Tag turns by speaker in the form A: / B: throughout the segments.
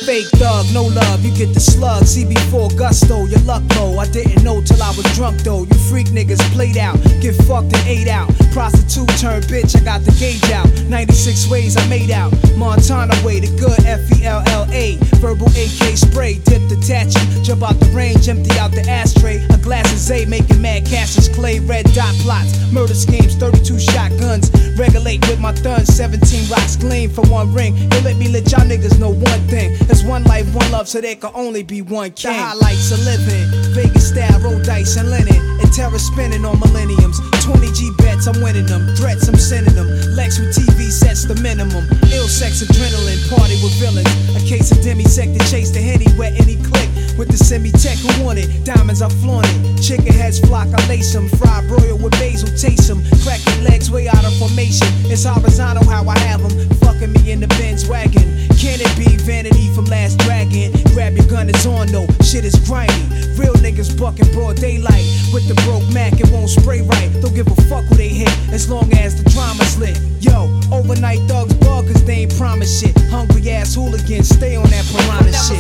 A: fake thug, no love, you get the slug. CB4 gusto, your luck low. I didn't know till I was drunk though. You freak niggas played out, get fucked and ate out. Prostitute turned bitch, I got the gauge out. 96 ways I made out. Montana way, the good FELLA. Verbal AK spray, dip detaching. Jump out the range, empty out the ashtray. A glass of Zay, making mad cashes. Clay, red dot plots, murder schemes, 32 shotguns. Regulate with my thuns, 17 rocks gleam for one ring. They let me let y'all niggas know one thing. There's one life, one love, so there can only be one king. The highlights of living, Vegas style, roll dice and linen. And terror spinning on millenniums. 20 G bets, I'm winning them. Threats, I'm sending them. Lex with TV sets the minimum. Ill sex, adrenaline, party with villains. A case of demisec to chase the Henny, where any click. With the semi-tech who want it, diamonds I flaunt it. Chicken heads flock, I lace them. Fried broil with basil, taste them. Crack your legs way out of formation. It's horizontal how I have them. Fucking me in the Benz wagon. Can it be vanity from Last Dragon? Grab your gun, it's on though, shit is grimy. Real niggas bucking broad daylight. With the broke Mac, it won't spray right. Don't give a fuck who they hit, as long as the drama's lit. Yo, overnight thugs bug cause they ain't promise shit. Hungry ass hooligans, stay on that piranha shit.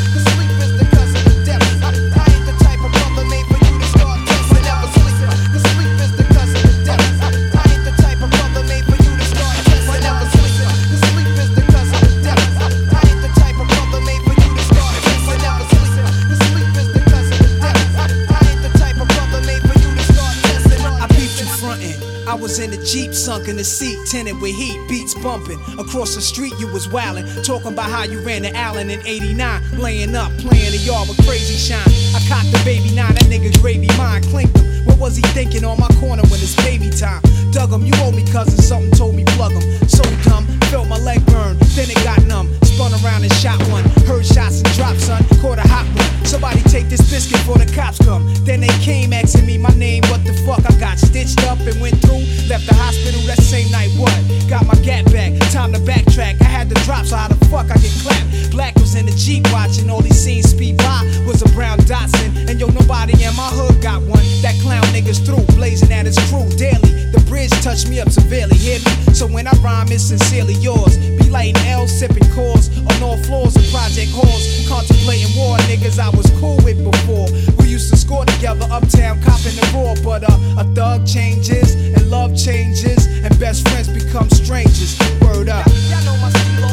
A: I was in the Jeep, sunk in the seat, tinted with heat, beats bumping. Across the street you was wildin', talking about how you ran to Allen in '89. Laying up, playing the yard with crazy shine. I cocked the baby 9, that nigga gravy mine, clinked him. What was he thinking on my corner when it's baby time? Dug him, you owe me cousin, something told me plug him. So dumb, felt my leg burn, then it got numb. Spun around and shot one, heard shots and dropped son, caught a hot one. Somebody take this biscuit before the cops come. Then they came asking me my name, what the fuck? I got stitched up and went through. Left the hospital that same night, what? Got my gat back, time to backtrack. I had to drop, so how the fuck I get clapped? Black was in the Jeep watching, all he seen speed by was a brown Datsun. And yo, nobody in my hood got one. That clown niggas through, blazing at his crew daily. The bridge touched me up severely, hear me? So when I rhyme, it's sincerely yours. Be lighting L, sipping cores on all floors of project halls. Contemplating war, niggas I was cool with before. We used to score together, uptown, copping the raw. But a thug changes, and love changes, and best friends become strangers. Word up. Y'all know my stilo.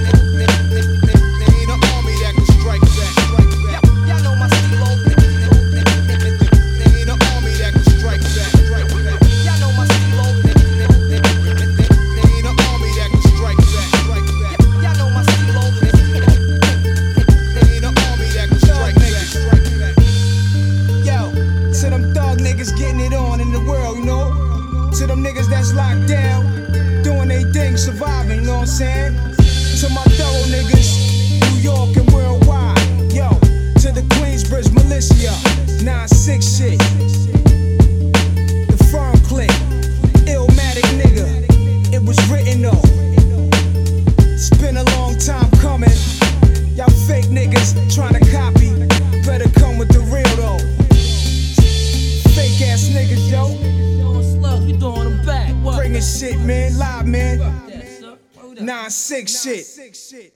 A: There ain't an army that can strike back. Y'all know my stilo. There ain't an army that can strike back. Y'all know my stilo. There ain't an army that can strike back. Y'all know my stilo. There ain't an army that can strike back. Yo, to them thug niggas getting it on in the world, you know? To them niggas that's locked down, doing they thing, surviving, you know what I'm saying? To my thorough niggas, New York and worldwide, yo. To the Queensbridge militia, 9-6 shit. The firm click, Illmatic nigga, it was written though. It's been a long time coming. Y'all fake niggas trying to copy, better come with the real though. Fake ass niggas, yo.
B: We throwing them back. What?
A: Bringing shit, man, live, man. 9-6 shit.